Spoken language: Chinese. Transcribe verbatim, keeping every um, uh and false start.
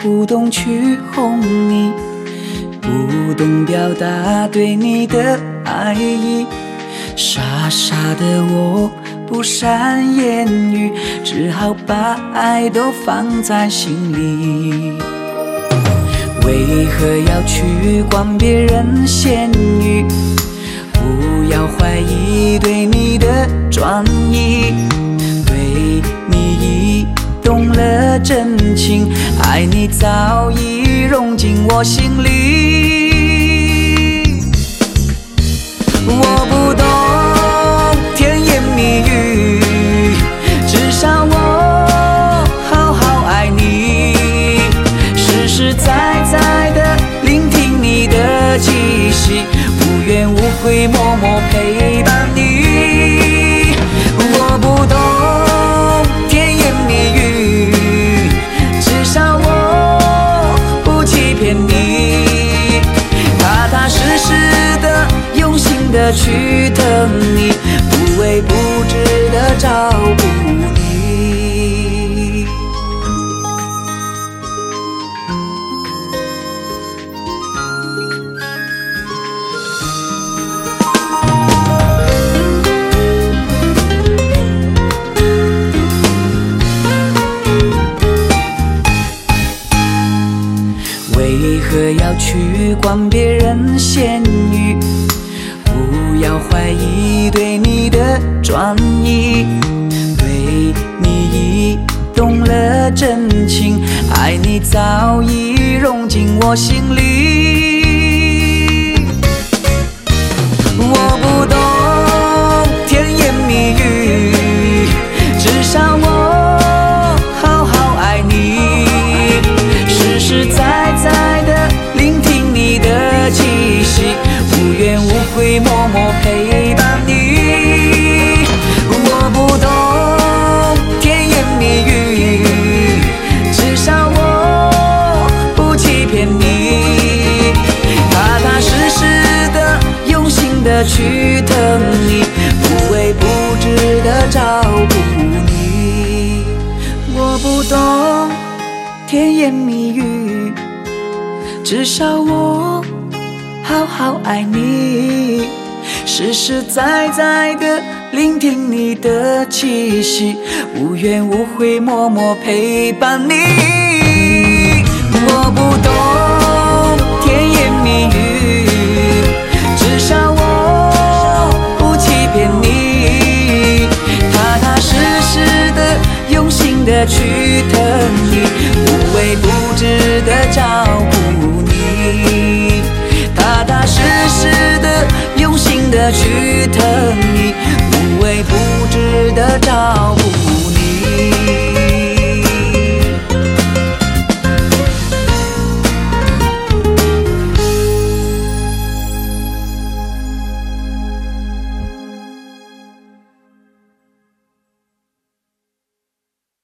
不懂去哄你，不懂表达对你的爱意。傻傻的我不善言语，只好把爱都放在心里。为何要去管别人闲语？不要怀疑对你的专一，对你已动了真情，爱你早已融进我心里。我不懂甜言蜜语，至少我好好爱你，实实在在的聆听你的气息，无怨无悔默默陪伴你。我不懂甜言蜜语，至少我不欺骗你，踏踏实实的用心的去疼你，不微不至的照顾你。为何要去管别人闲语？不要怀疑对你的专一，对你已动了真情，爱你早已融进我心里。我不懂甜言蜜语，至少我好好爱你，实实在在的聆听你的气息，无怨无悔默默陪伴你。我不懂甜言蜜语，至少我不欺骗你，踏踏实实的用心的去疼你，不微不至的照顾你。我不懂甜言蜜语，至少我好好爱你，实实在在的聆听你的气息，无怨无悔默默陪伴你。我不懂甜言蜜语，至少